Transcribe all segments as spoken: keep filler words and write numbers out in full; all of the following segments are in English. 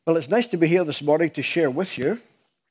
Well, it's nice to be here this morning to share with you.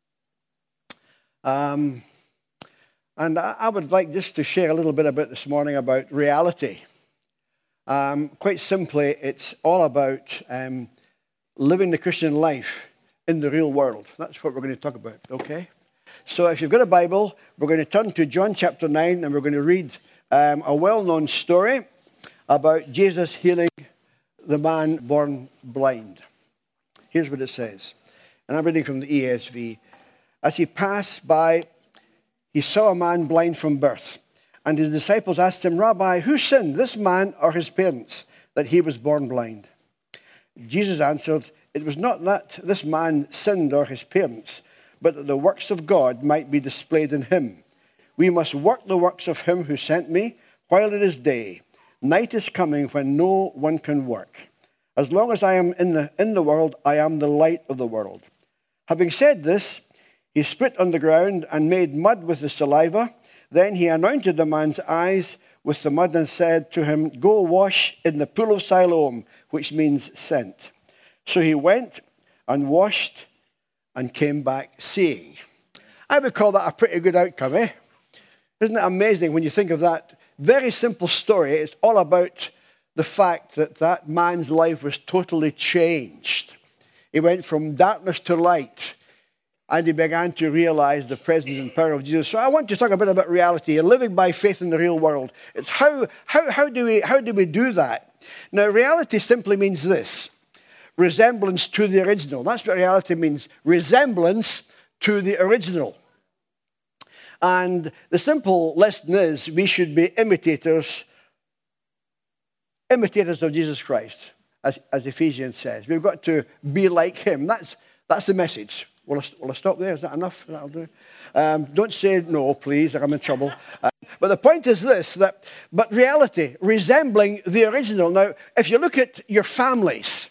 Um, and I, I would like just to share a little bit about this morning about reality. Um, quite simply, it's all about um, living the Christian life in the real world. That's what we're going to talk about, okay? So if you've got a Bible, we're going to turn to John chapter nine, and we're going to read um, a well-known story about Jesus healing the man born blind. Here's what it says, and I'm reading from the E S V. As he passed by, he saw a man blind from birth, and his disciples asked him, "Rabbi, who sinned, this man or his parents, that he was born blind?" Jesus answered, "It was not that this man sinned or his parents, but that the works of God might be displayed in him. We must work the works of him who sent me while it is day. Night is coming when no one can work. As long as I am in the, in the world, I am the light of the world." Having said this, he spit on the ground and made mud with the saliva. Then he anointed the man's eyes with the mud and said to him, "Go wash in the pool of Siloam," which means sent. So he went and washed and came back seeing. I would call that a pretty good outcome, eh? Isn't it amazing when you think of that very simple story? It's all about the fact that that man's life was totally changed. He went from darkness to light, and he began to realize the presence and power of Jesus. So I want to talk a bit about reality and living by faith in the real world. It's how, how, how, do we, how do we do that? Now, reality simply means this: resemblance to the original. That's what reality means, resemblance to the original. And the simple lesson is we should be imitators Imitators of Jesus Christ, as, as Ephesians says. We've got to be like him. That's that's the message. Will I, will I stop there? Is that enough? That'll do. Um, don't say no, please, or I'm in trouble. Uh, but the point is this, that, but reality, resembling the original. Now, if you look at your families,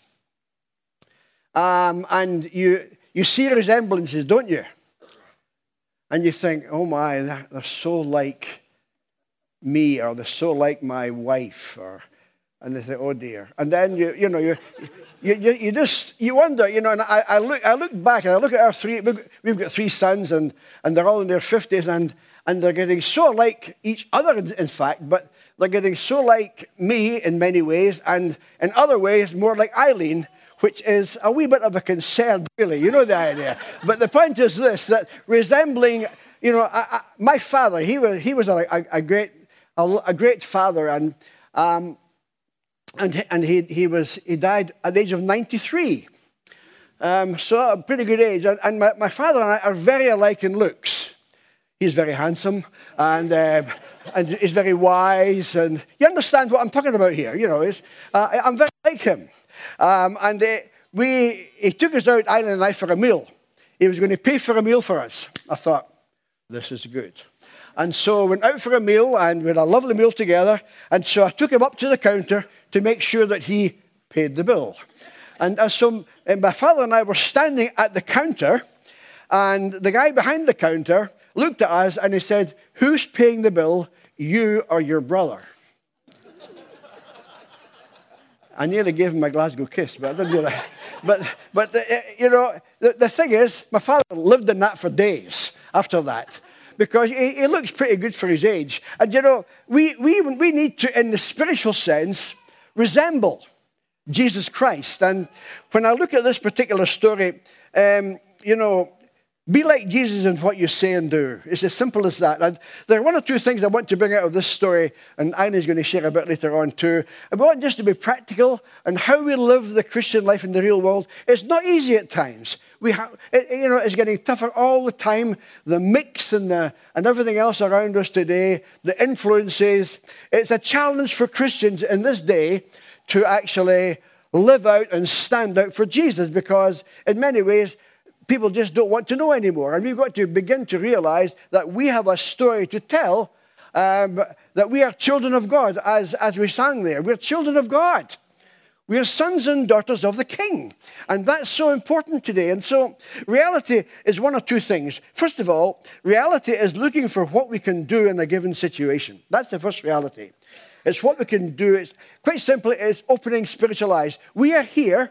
um, and you, you see resemblances, don't you? And you think, oh my, they're so like me, or they're so like my wife, or... And they say, "Oh dear!" And then you, you know, you, you, you, you just you wonder, you know. And I, I look, I look back, and I look at our three. We've, we've got three sons, and and they're all in their fifties, and and they're getting so like each other, in, in fact. But they're getting so like me in many ways, and in other ways more like Eileen, which is a wee bit of a concern, really. You know the idea. But the point is this: that resembling, you know, I, I, my father, he was he was a, a, a great a, a great father, and. Um, And and he he was he died at the age of ninety-three, um, so a pretty good age. And, and my, my father and I are very alike in looks. He's very handsome, and uh, and he's very wise. And you understand what I'm talking about here, you know. Uh, I'm very like him. Um, and uh, we he took us out, Eileen and I, for a meal. He was going to pay for a meal for us. I thought, this is good. And so we went out for a meal, and we had a lovely meal together. And so I took him up to the counter to make sure that he paid the bill. And, and so and my father and I were standing at the counter, and the guy behind the counter looked at us and he said, "Who's paying the bill, you or your brother?" I nearly gave him a Glasgow kiss, but I didn't do that. But, but the, you know, the, the thing is, my father lived in that for days after that, because he, he looks pretty good for his age. And, you know, we, we, we need to, in the spiritual sense, resemble Jesus Christ. And when I look at this particular story, um, you know, be like Jesus in what you say and do. It's as simple as that. And there are one or two things I want to bring out of this story, and Eileen is going to share a bit later on too. I want just to be practical and how we live the Christian life in the real world. It's not easy at times. We have, it, you know, it's getting tougher all the time. The mix and the and everything else around us today, the influences. It's a challenge for Christians in this day to actually live out and stand out for Jesus, because in many ways, people just don't want to know anymore. And we've got to begin to realize that we have a story to tell, um, that we are children of God, as, as we sang there. We're children of God. We are sons and daughters of the King. And that's so important today. And so reality is one of two things. First of all, reality is looking for what we can do in a given situation. That's the first reality. It's what we can do. It's quite simply, it's opening spiritual eyes. We are here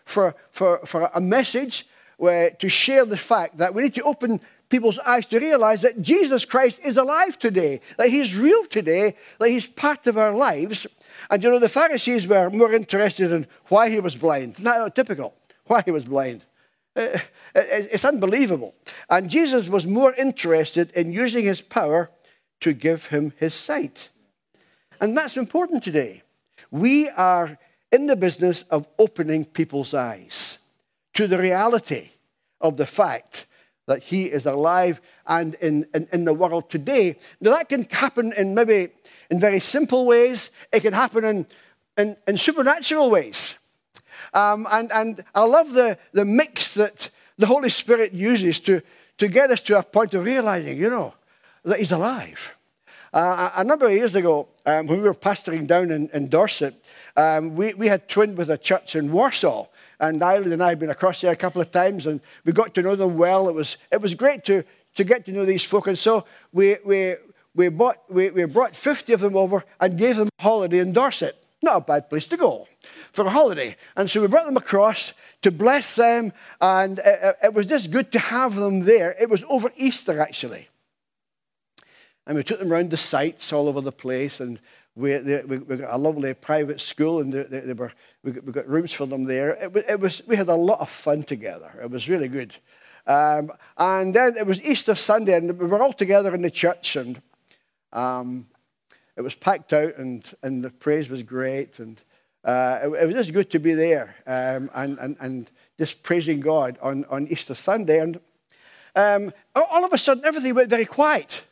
for, for, for a message where, to share the fact that we need to open people's eyes to realize that Jesus Christ is alive today, that he's real today, that he's part of our lives. And you know, the Pharisees were more interested in why he was blind. Not typical, why he was blind. Uh, it's unbelievable. And Jesus was more interested in using his power to give him his sight. And that's important today. We are in the business of opening people's eyes to the reality of the fact that he is alive and in, in, in the world today. Now, that can happen in maybe in very simple ways. It can happen in, in, in supernatural ways. Um, and, and I love the, the mix that the Holy Spirit uses to, to get us to a point of realizing, you know, that he's alive. Uh, a number of years ago, um, when we were pastoring down in, in Dorset, um, we, we had twinned with a church in Warsaw. And Eileen and I had been across there a couple of times, and we got to know them well. It was it was great to, to get to know these folk. And so we we we bought we, we brought fifty of them over and gave them a holiday in Dorset. Not a bad place to go for a holiday. And so we brought them across to bless them, and it, it was just good to have them there. It was over Easter, actually. And we took them around the sites all over the place, and we, they, we, we got a lovely private school, and they, they, they were, we, got, we got rooms for them there. It was, it was, we had a lot of fun together. It was really good. Um, and then it was Easter Sunday, and we were all together in the church, and um, it was packed out, and, and the praise was great, and uh, it, it was just good to be there um, and, and, and just praising God on, on Easter Sunday. And um, all of a sudden, everything went very quiet.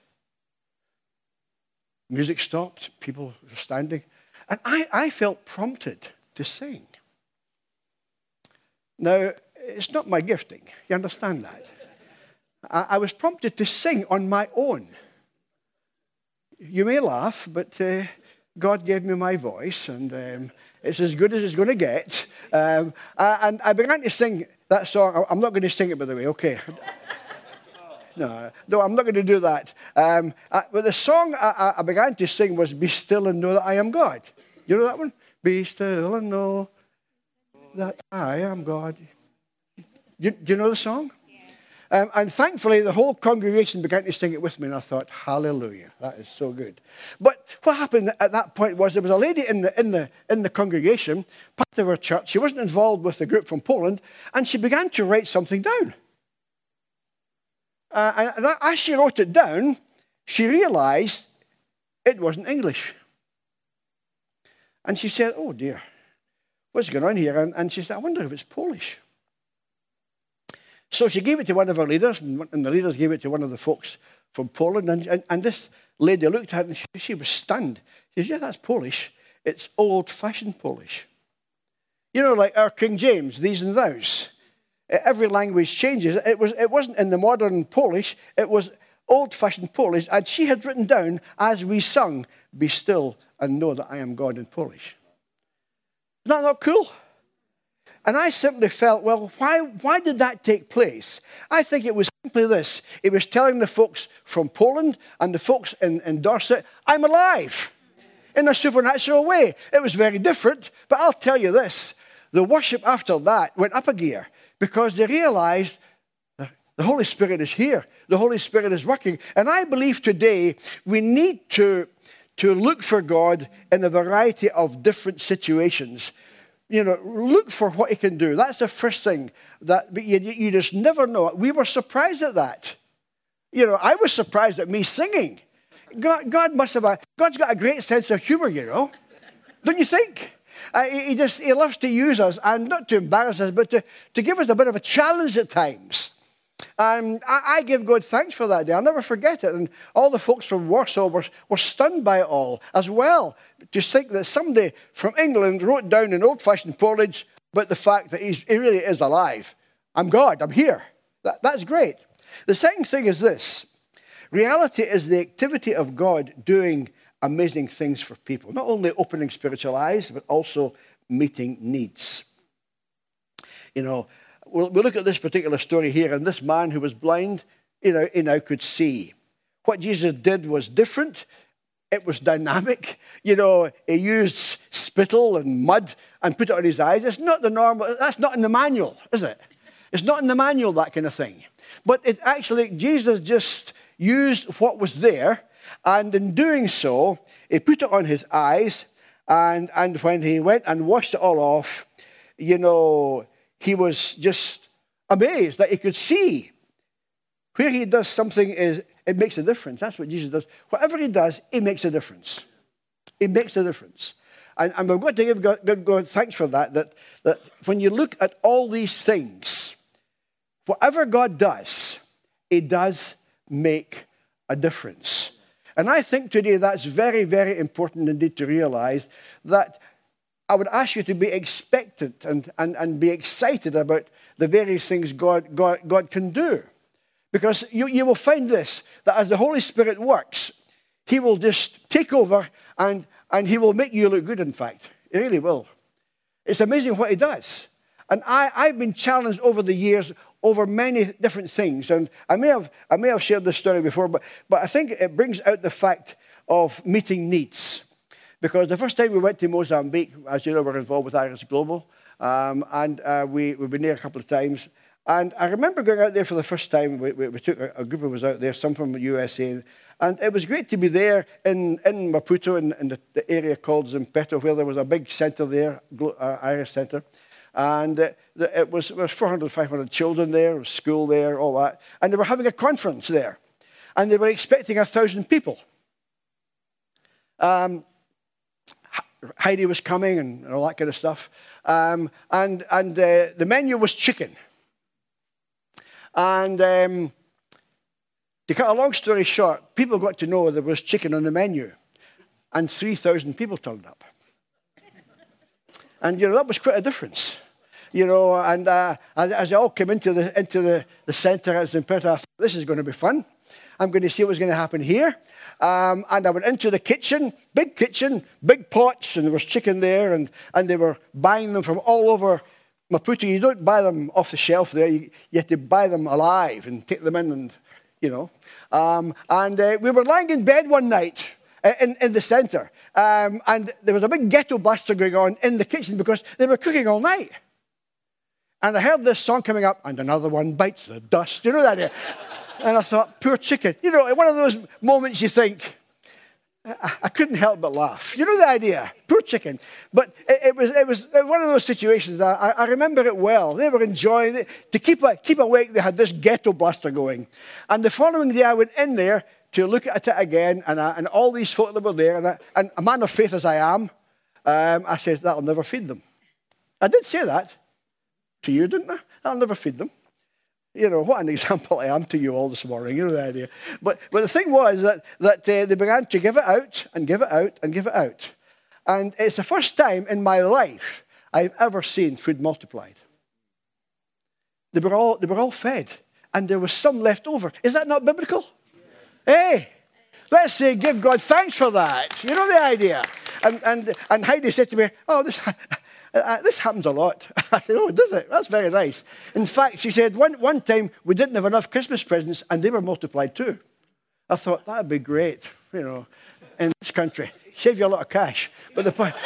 Music stopped, people were standing, and I, I felt prompted to sing. Now, it's not my gifting, you understand that? I, I was prompted to sing on my own. You may laugh, but uh, God gave me my voice, and um, it's as good as it's going to get. Um, and I began to sing that song. I'm not going to sing it, by the way, okay? No, no, I'm not going to do that. Um, uh, but the song I, I began to sing was Be Still and Know That I Am God. You know that one? Be still and know that I am God. Do, do you know the song? Yeah. Um, and thankfully, the whole congregation began to sing it with me, and I thought, hallelujah, that is so good. But what happened at that point was there was a lady in the, in the, in the congregation, part of her church. She wasn't involved with the group from Poland, and she began to write something down. Uh, and as she wrote it down, she realized it wasn't English. And she said, oh dear, what's going on here? And, and she said, I wonder if it's Polish. So she gave it to one of her leaders, and, and the leaders gave it to one of the folks from Poland. And, and, and this lady looked at it, and she, she was stunned. She said, yeah, that's Polish. It's old-fashioned Polish. You know, like our King James, these and thous. Every language changes. It, was, it wasn't in the modern Polish. It was old-fashioned Polish. And she had written down, as we sung, Be still and know that I am God in Polish. Is that not cool? And I simply felt, well, why, why did that take place? I think it was simply this. It was telling the folks from Poland and the folks in, in Dorset, I'm alive in a supernatural way. It was very different, but I'll tell you this. The worship after that went up a gear, because they realized the Holy Spirit is here. The Holy Spirit is working. And I believe today we need to, to look for God in a variety of different situations. You know, look for what he can do. That's the first thing. That you, you just never know. We were surprised at that. You know, I was surprised at me singing. God, God must have a, God's got a great sense of humor, you know. Don't you think? Uh, he, just, he loves to use us, and not to embarrass us, but to, to give us a bit of a challenge at times. Um, I, I give God thanks for that day. I'll never forget it. And all the folks from Warsaw were, were stunned by it all as well. To think that somebody from England wrote down in old-fashioned Polish about the fact that he's, he really is alive. I'm God. I'm here. That, that's great. The second thing is this. Reality is the activity of God doing amazing things for people. Not only opening spiritual eyes, but also meeting needs. You know, we'll, we'll look at this particular story here, and this man who was blind, you know, he now could see. What Jesus did was different. It was dynamic. You know, he used spittle and mud and put it on his eyes. It's not the normal, that's not in the manual, is it? It's not in the manual, that kind of thing. But it actually, Jesus just used what was there, and in doing so, he put it on his eyes, and, and when he went and washed it all off, you know, he was just amazed that he could see. Where he does something, is it makes a difference. That's what Jesus does. Whatever he does, he makes a difference. He makes a difference. And, and we've got to give God, give God thanks for that, that, that when you look at all these things, whatever God does, he does make a difference. And I think today that's very, very important indeed to realize that I would ask you to be expectant and, and, and be excited about the various things God, God, God can do. Because you, you will find this, that as the Holy Spirit works, he will just take over and, and he will make you look good, in fact. He really will. It's amazing what he does. And I, I've been challenged over the years over many different things. And I may have, I may have shared this story before, but, but I think it brings out the fact of meeting needs. Because the first time we went to Mozambique, as you know, we're involved with Iris Global, um, and uh, we, we've been there a couple of times. And I remember going out there for the first time. We, we, we took a, a group of us out there, some from the U S A. And it was great to be there in, in Maputo, in, in the, the area called Zimpeto, where there was a big centre there, uh, Iris Centre. And uh, the, it was, it was four hundred, five hundred children there, there was school there, all that. And they were having a conference there. And they were expecting a thousand people. Um, Heidi was coming and, and all that kind of stuff. Um, and and uh, the menu was chicken. And um, to cut a long story short, people got to know there was chicken on the menu. And three thousand people turned up. And, you know, that was quite a difference. You know, and uh, as, as they all came into the into the, the centre at Zimpeto, I thought, this is going to be fun. I'm going to see what's going to happen here. Um, and I went into the kitchen, big kitchen, big pots, and there was chicken there, and, and they were buying them from all over Maputo. You don't buy them off the shelf there. You, you have to buy them alive and take them in, and, you know. Um, and uh, we were lying in bed one night uh, in, in the centre, um, and there was a big ghetto blaster going on in the kitchen because they were cooking all night. And I heard this song coming up, and another one bites the dust. You know that? And I thought, poor chicken. You know, one of those moments you think, I, I couldn't help but laugh. You know the idea? Poor chicken. But it, it, was, it was one of those situations, I, I remember it well. They were enjoying it. To keep, keep awake, they had this ghetto blaster going. And the following day, I went in there to look at it again, and, I, and all these folk that were there, and, I, and a man of faith as I am, um, I said, that'll never feed them. I did say that to you, didn't I? That'll never feed them. You know, what an example I am to you all this morning, you know the idea. But, but the thing was that, that uh, they began to give it out and give it out and give it out. And it's the first time in my life I've ever seen food multiplied. They were all, they were all fed, and there was some left over. Is that not biblical? Yes. Hey, let's say give God thanks for that. You know the idea. And, and, and Heidi said to me, oh, this... Uh, this happens a lot. I said, oh, does it? That's very nice. In fact, she said, one, one time we didn't have enough Christmas presents and they were multiplied too. I thought, that would be great, you know, in this country. Save you a lot of cash. But the point...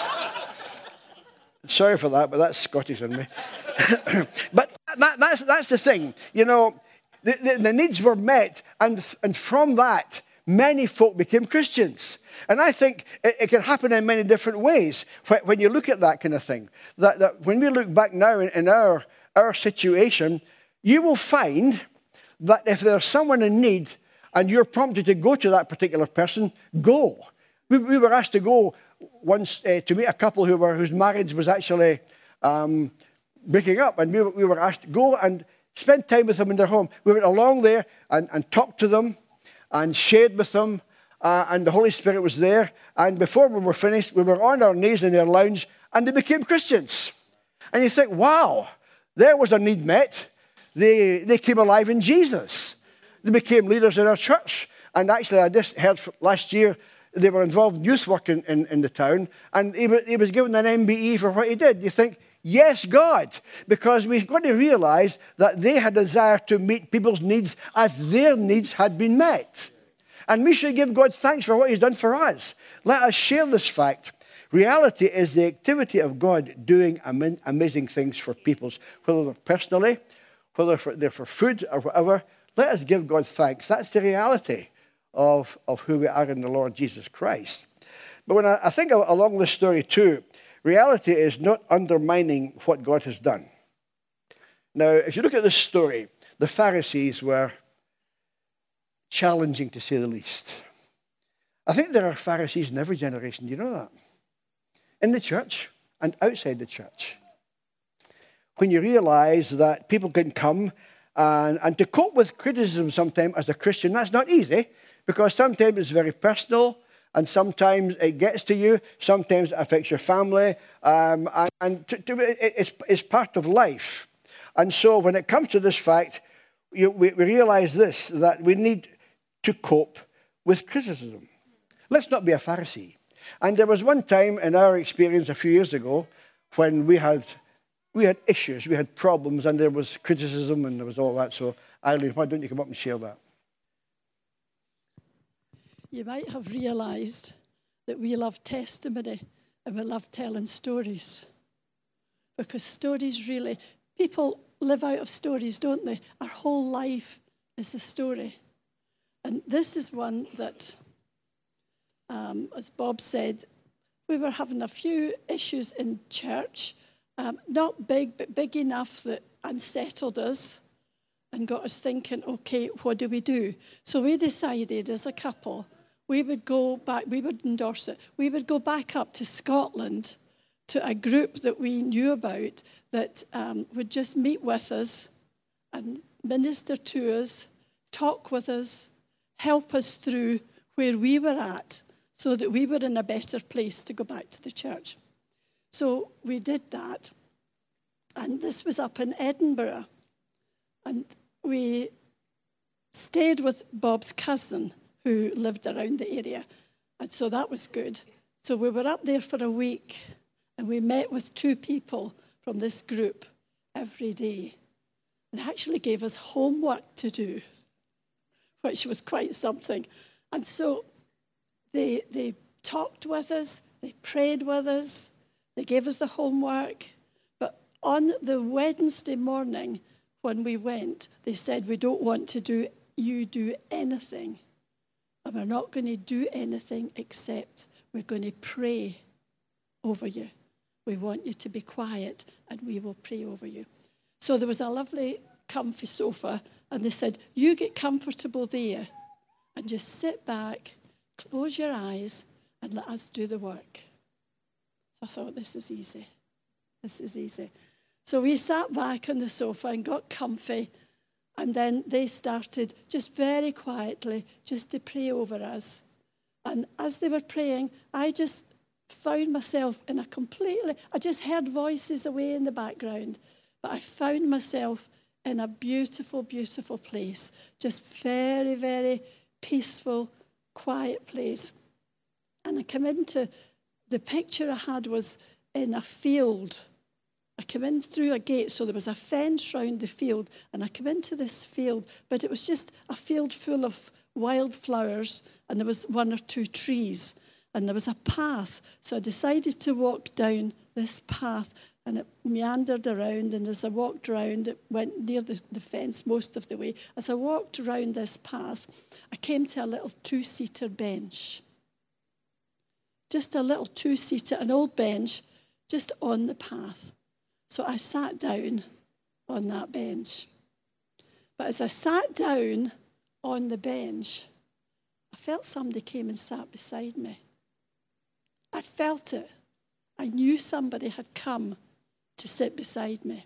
Sorry for that, but that's Scottish in me. But that, that's, that's the thing. You know, the, the, the needs were met, and, and from that, many folk became Christians. And I think it, it can happen in many different ways when you look at that kind of thing. That, that when we look back now in, in our, our situation, you will find that if there's someone in need and you're prompted to go to that particular person, go. We, we were asked to go once uh, to meet a couple who were, whose marriage was actually um, breaking up. And we, we were asked to go and spend time with them in their home. We went along there and, and talked to them and shared with them, uh, and the Holy Spirit was there. And before we were finished, we were on our knees in their lounge, and they became Christians. And you think, wow, there was a need met. They, they came alive in Jesus. They became leaders in our church. And actually, I just heard last year, they were involved in youth work in, in, in the town, and he was, he was given an M B E for what he did. You think, yes, God, because we've got to realize that they had a desire to meet people's needs as their needs had been met. And we should give God thanks for what he's done for us. Let us share this fact. Reality is the activity of God doing am- amazing things for people, whether they're personally, whether for, they're for food or whatever. Let us give God thanks. That's the reality of, of who we are in the Lord Jesus Christ. But when I, I think along this story too, reality is not undermining what God has done. Now, if you look at this story, the Pharisees were challenging to say the least. I think there are Pharisees in every generation. Do you know that? In the church and outside the church. When you realize that people can come and, and to cope with criticism sometimes as a Christian, that's not easy because sometimes it's very personal and sometimes it gets to you. Sometimes it affects your family. Um, and and to, to, it, it's, it's part of life. And so when it comes to this fact, you, we, we realize this, that we need to cope with criticism. Let's not be a Pharisee. And there was one time in our experience a few years ago when we had we had issues, we had problems, and there was criticism and there was all that. So, Eileen, why don't you come up and share that? You might have realised that we love testimony and we love telling stories. Because stories really, people live out of stories, don't they? Our whole life is a story. And this is one that, um, as Bob said, we were having a few issues in church. Um, not big, but big enough that unsettled us and got us thinking, okay, what do we do? So we decided as a couple, we would go back, we would endorse it, we would go back up to Scotland to a group that we knew about that um, would just meet with us and minister to us, talk with us, help us through where we were at so that we were in a better place to go back to the church. So we did that, and this was up in Edinburgh, and we stayed with Bob's cousin who lived around the area, and so that was good. So we were up there for a week, and we met with two people from this group every day. They actually gave us homework to do, which was quite something. And so they, they talked with us, they prayed with us, they gave us the homework, but on the Wednesday morning when we went, they said, we don't want to do you do anything. And we're not going to do anything except we're going to pray over you. We want you to be quiet and we will pray over you. So there was a lovely comfy sofa and they said, you get comfortable there and just sit back, close your eyes and let us do the work. So I thought, this is easy. This is easy. So we sat back on the sofa and got comfy, and then they started just very quietly just to pray over us. And as they were praying, I just found myself in a completely, I just heard voices away in the background, but I found myself in a beautiful, beautiful place, just very, very peaceful, quiet place. And I came into, the picture I had was in a field. I came in through a gate, so there was a fence round the field, and I came into this field, but it was just a field full of wildflowers, and there was one or two trees, and there was a path. So I decided to walk down this path, and it meandered around, and as I walked around, it went near the, the fence most of the way. As I walked around this path, I came to a little two-seater bench. Just a little two-seater, an old bench, just on the path. So I sat down on that bench. But as I sat down on the bench, I felt somebody came and sat beside me. I felt it. I knew somebody had come to sit beside me.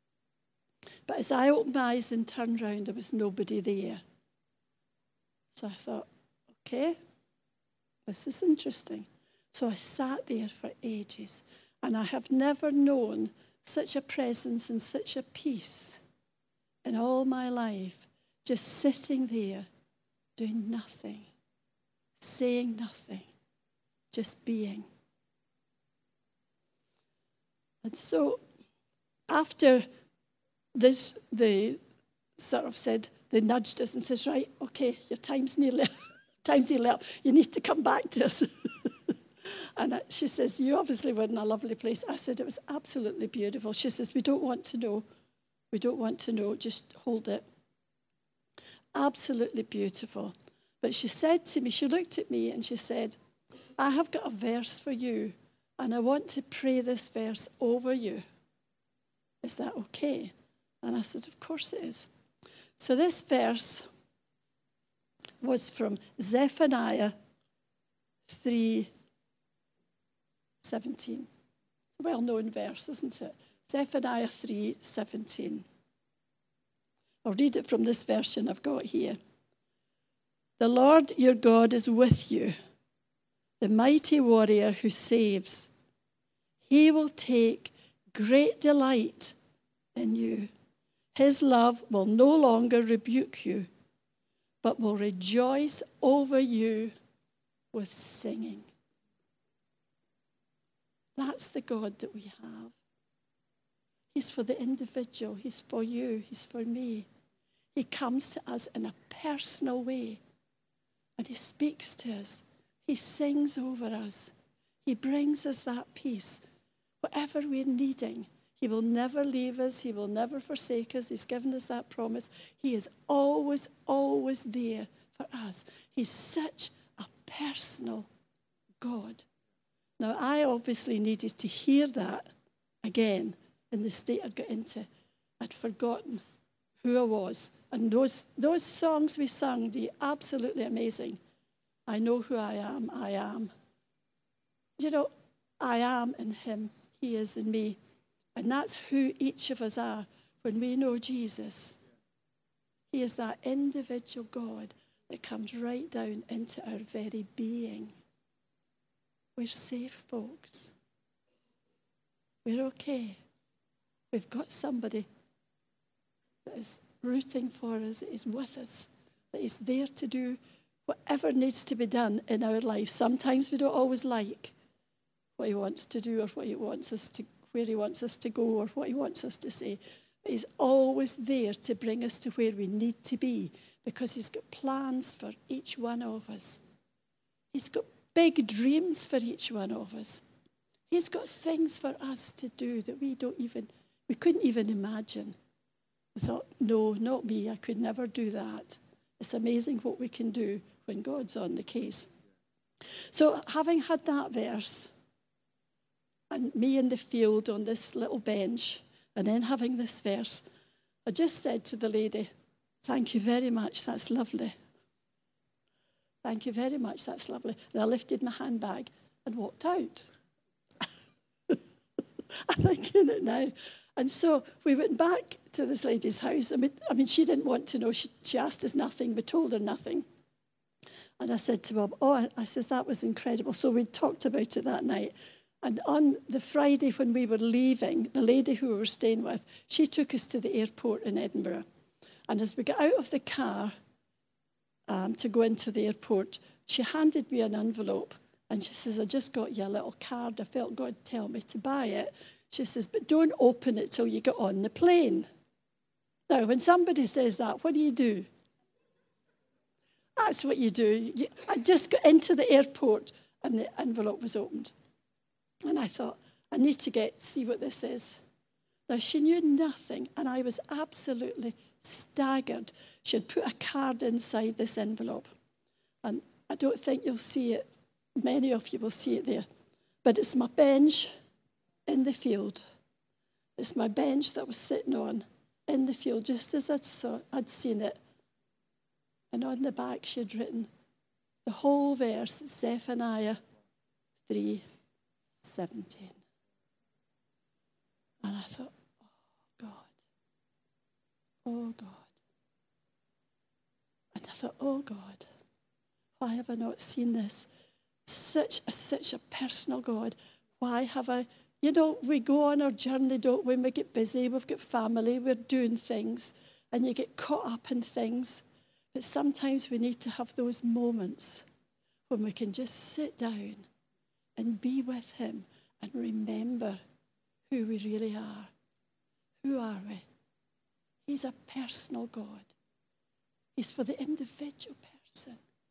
But as I opened my eyes and turned round, there was nobody there. So I thought, okay, this is interesting. So I sat there for ages, and I have never known such a presence and such a peace in all my life, just sitting there, doing nothing, saying nothing, just being. And so after this, they sort of said, they nudged us and says, right, okay, your time's nearly, times he left, you need to come back to us. And she says, you obviously were in a lovely place. I said, it was absolutely beautiful. She says, we don't want to know. We don't want to know. Just hold it. Absolutely beautiful. But she said to me, she looked at me and she said, I have got a verse for you, and I want to pray this verse over you. Is that okay? And I said, of course it is. So this verse was from Zephaniah three seventeen. It's a well-known verse, isn't it? Zephaniah three seventeen. I'll read it from this version I've got here. The Lord your God is with you, the mighty warrior who saves. He will take great delight in you. His love will no longer rebuke you, but will rejoice over you with singing. That's the God that we have. He's for the individual. He's for you. He's for me. He comes to us in a personal way, and he speaks to us. He sings over us. He brings us that peace. Whatever we're needing, he will never leave us. He will never forsake us. He's given us that promise. He is always, always there for us. He's such a personal God. Now, I obviously needed to hear that again in the state I'd got into. I'd forgotten who I was. And those, those songs we sung, they're absolutely amazing. I know who I am. I am. You know, I am in him. He is in me. And that's who each of us are when we know Jesus. He is that individual God that comes right down into our very being. We're safe, folks. We're okay. We've got somebody that is rooting for us, that is with us, that is there to do whatever needs to be done in our life. Sometimes we don't always like what he wants to do or what he wants us to, where he wants us to go or what he wants us to say. But he's always there to bring us to where we need to be because he's got plans for each one of us. He's got big dreams for each one of us. He's got things for us to do that we don't even, we couldn't even imagine. We thought, no, not me. I could never do that. It's amazing what we can do when God's on the case. So having had that verse, and me in the field on this little bench, and then having this verse, I just said to the lady, thank you very much, that's lovely. Thank you very much, that's lovely. And I lifted my handbag and walked out. I'm thinking it now. And so we went back to this lady's house. I mean, I mean she didn't want to know. She, she asked us nothing. We told her nothing. And I said to Bob, oh, I, I says, that was incredible. So we talked about it that night. And on the Friday when we were leaving, the lady who we were staying with, she took us to the airport in Edinburgh. And as we got out of the car um, to go into the airport, she handed me an envelope. And she says, I just got you a little card. I felt God tell me to buy it. She says, but don't open it till you get on the plane. Now, when somebody says that, what do you do? That's what you do. You, I just got into the airport and the envelope was opened. And I thought, I need to get see what this is. Now, she knew nothing, and I was absolutely staggered. She had put a card inside this envelope. And I don't think you'll see it. Many of you will see it there. But it's my bench in the field. It's my bench that I was sitting on in the field, just as I'd, saw, I'd seen it. And on the back, she had written the whole verse, Zephaniah three seventeen. And I thought, oh, God. Oh, God. And I thought, oh, God, why have I not seen this? Such a, such a personal God. Why have I... You know, we go on our journey, don't we? We get busy, we've got family, we're doing things, and you get caught up in things. But sometimes we need to have those moments when we can just sit down and be with him and remember who we really are. Who are we? He's a personal God. He's for the individual person.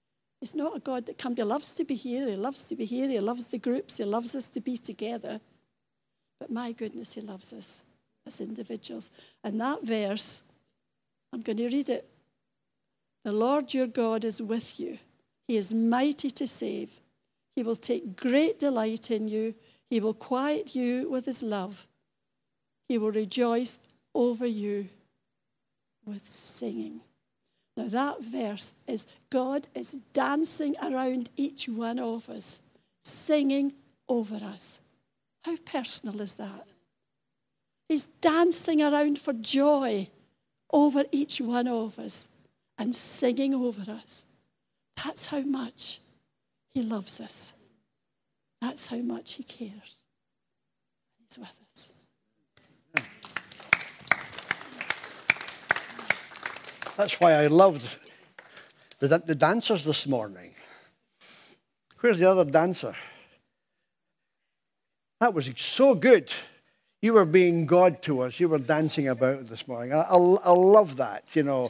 He's not a God that can be, loves to be here, he loves to be here, he loves the groups, he loves us to be together. But my goodness, he loves us as individuals. And that verse, I'm going to read it. The Lord your God is with you. He is mighty to save. He will take great delight in you. He will quiet you with his love. He will rejoice over you with singing. Now that verse is God is dancing around each one of us, singing over us. How personal is that? He's dancing around for joy over each one of us and singing over us. That's how much he loves us. That's how much he cares. He's with us. That's why I loved the, the dancers this morning. Where's the other dancer? That was so good. You were being God to us. You were dancing about this morning. I, I, I love that, you know.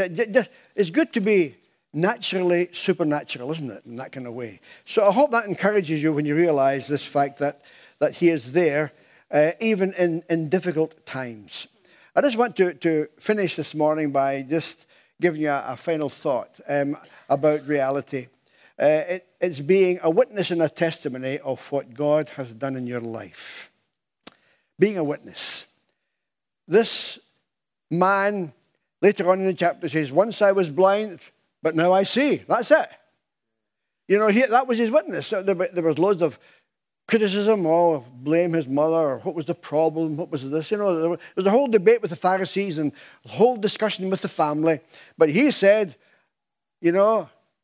It's good to be naturally supernatural, isn't it, in that kind of way? So I hope that encourages you when you realize this fact that, that he is there, uh, even in, in difficult times. I just want to, to finish this morning by just giving you a, a final thought um, about reality. Uh, it, it's being a witness and a testimony of what God has done in your life. Being a witness. This man, later on in the chapter, says, once I was blind, but now I see. That's it. You know, he, that was his witness. There, there was loads of criticism, oh, blame his mother, or what was the problem, what was this? You know, there was a whole debate with the Pharisees and a whole discussion with the family. But he said, you know,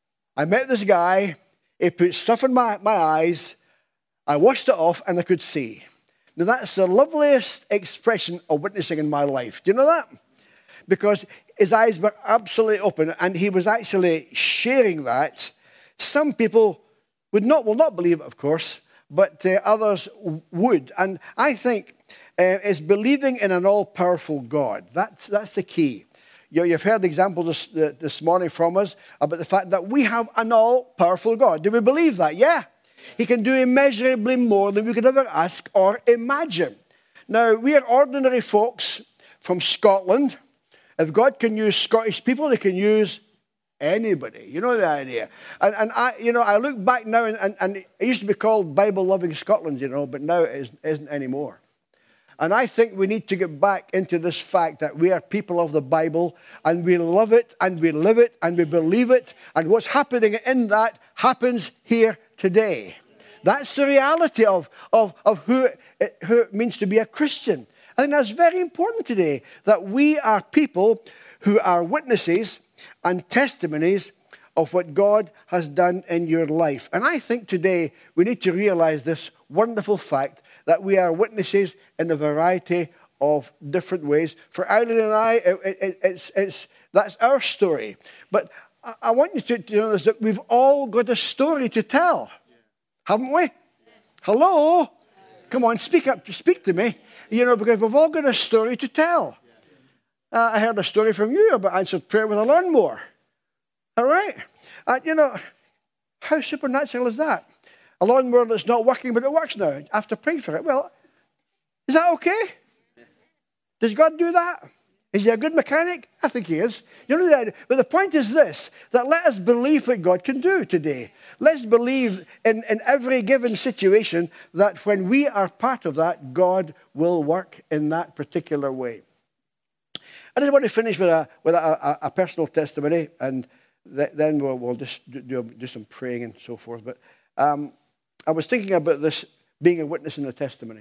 I met this guy, he put stuff in my, my eyes, I washed it off, and I could see. Now, that's the loveliest expression of witnessing in my life. Do you know that? Because his eyes were absolutely open, and he was actually sharing that. Some people would not, will not believe it, of course, but uh, others would. And I think uh, it's believing in an all-powerful God. That's, that's the key. You know, you've heard examples this, uh, this morning from us about the fact that we have an all-powerful God. Do we believe that? Yeah. He can do immeasurably more than we could ever ask or imagine. Now, we are ordinary folks from Scotland. If God can use Scottish people, he can use anybody. You know the idea. And, and I, you know, I look back now, and, and, and it used to be called Bible-loving Scotland, you know, but now it isn't, isn't anymore. And I think we need to get back into this fact that we are people of the Bible, and we love it, and we live it, and we believe it, and what's happening in that happens here today. That's the reality of, of, of who, it, who it means to be a Christian. I think that's very important today, that we are people who are witnesses and testimonies of what God has done in your life. And I think today we need to realize this wonderful fact that we are witnesses in a variety of different ways. For Eileen and I, it, it, it's, it's, that's our story. But I, I want you to, to notice that we've all got a story to tell, yeah. Haven't we? Yes. Hello? Come on, speak up, speak to me. You know, because we've all got a story to tell. Uh, I heard a story from you about answered prayer with a lawnmower. All right? Uh, you know, how supernatural is that? A lawnmower that's not working, but it works now after praying for it. Well, is that okay? Does God do that? Is he a good mechanic? I think he is. You know that. But the point is this, that let us believe what God can do today. Let's believe in, in every given situation that when we are part of that, God will work in that particular way. I just want to finish with a, with a, a, a personal testimony, and th- then we'll, we'll just do, do some praying and so forth. But um, I was thinking about this being a witness in the testimony.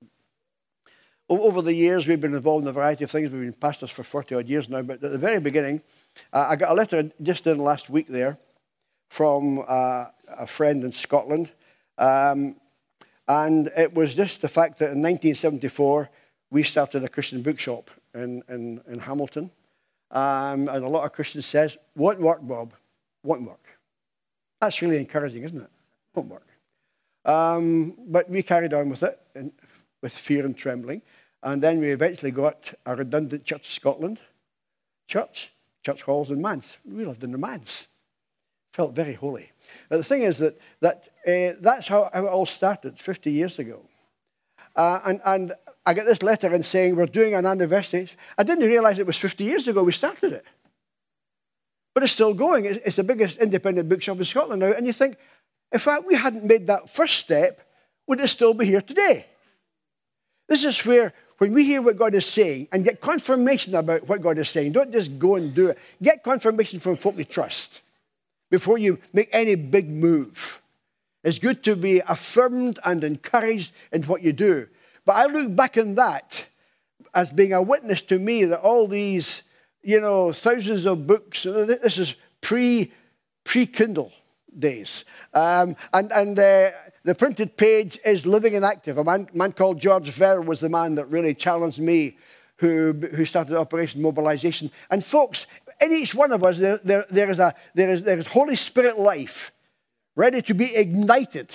Over the years, we've been involved in a variety of things. We've been pastors for forty-odd years now. But at the very beginning, uh, I got a letter just in last week there from uh, a friend in Scotland. Um, and it was just the fact that in nineteen seventy-four, we started a Christian bookshop in, in, in Hamilton. Um, and a lot of Christians says, won't work, Bob, won't work. That's really encouraging, isn't it? Won't work. Um, but we carried on with it in, with fear and trembling. And then we eventually got a redundant Church of Scotland church, church halls in Mans. We lived in the Mans. felt very holy. But the thing is that, that uh, that's how, how it all started fifty years ago. Uh, and, and I get this letter in saying we're doing an anniversary. I didn't realize it was fifty years ago we started it. But it's still going. It's, it's the biggest independent bookshop in Scotland now. And you think, in fact, we hadn't made that first step, would it still be here today? This is where, when we hear what God is saying and get confirmation about what God is saying, don't just go and do it. Get confirmation from folk you trust before you make any big move. It's good to be affirmed and encouraged in what you do. But I look back on that as being a witness to me that all these, you know, thousands of books, this is pre, pre-Kindle days. Um, and and uh, the printed page is living and active. A man, man called George Verwer was the man that really challenged me, who who started Operation Mobilization. And folks, in each one of us, there, there, there is a there is there is Holy Spirit life ready to be ignited.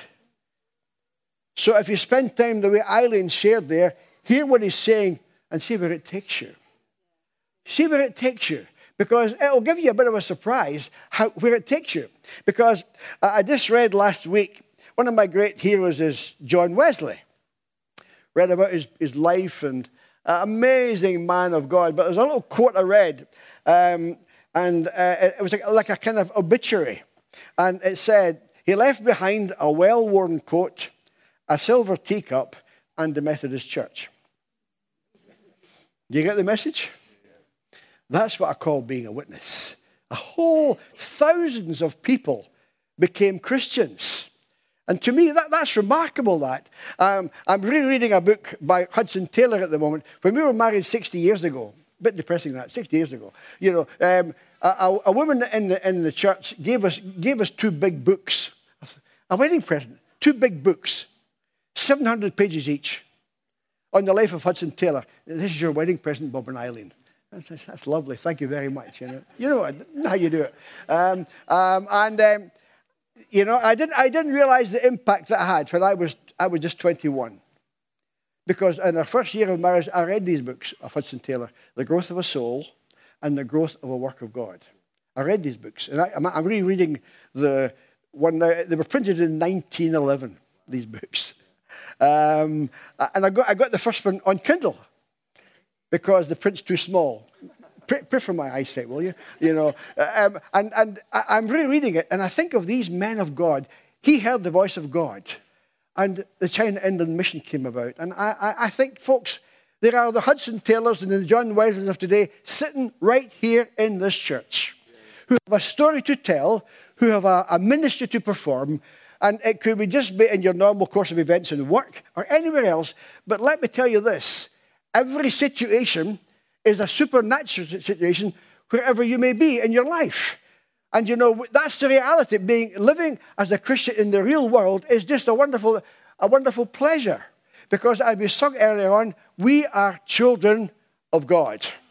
So if you spend time the way Eileen shared there, hear what he's saying and see where it takes you. See where it takes you. Because it'll give you a bit of a surprise how, where it takes you. Because uh, I just read last week, one of my great heroes is John Wesley. Read about his, his life and uh, amazing man of God. But there's a little quote I read, um, and uh, it was like, like a kind of obituary. And it said, he left behind a well-worn coat, a silver teacup, and the Methodist Church. Do you get the message? That's what I call being a witness. A whole thousands of people became Christians. And to me, that, that's remarkable, that. Um, I'm rereading a book by Hudson Taylor at the moment. When we were married sixty years ago, a bit depressing that, sixty years ago, you know, um, a, a woman in the, in the church gave us, gave us two big books. A wedding present, two big books, seven hundred pages each, on the life of Hudson Taylor. This is your wedding present, Bob and Eileen. That's, that's, that's lovely. Thank you very much. You know, you know how you do it. Um, um, and um, you know, I didn't. I didn't realize the impact that I had when I was. I was just twenty-one. Because in our first year of marriage, I read these books of Hudson Taylor, "The Growth of a Soul" and "The Growth of a Work of God." I read these books, and I, I'm, I'm rereading the one. They were printed in nineteen eleven. These books, um, and I got. I got the first one on Kindle, because the print's too small. Pray, pray for my eyesight, will you? You know, um, and, and I'm rereading it, and I think of these men of God. He heard the voice of God, and the China Inland Mission came about. And I, I, I think, folks, there are the Hudson Taylors and the John Wesleys of today sitting right here in this church, who have a story to tell, who have a, a ministry to perform, and it could be just be in your normal course of events in work or anywhere else. But let me tell you this. Every situation is a supernatural situation wherever you may be in your life. And you know, that's the reality. Being living as a Christian in the real world is just a wonderful, a wonderful pleasure. Because as we sung earlier on, we are children of God.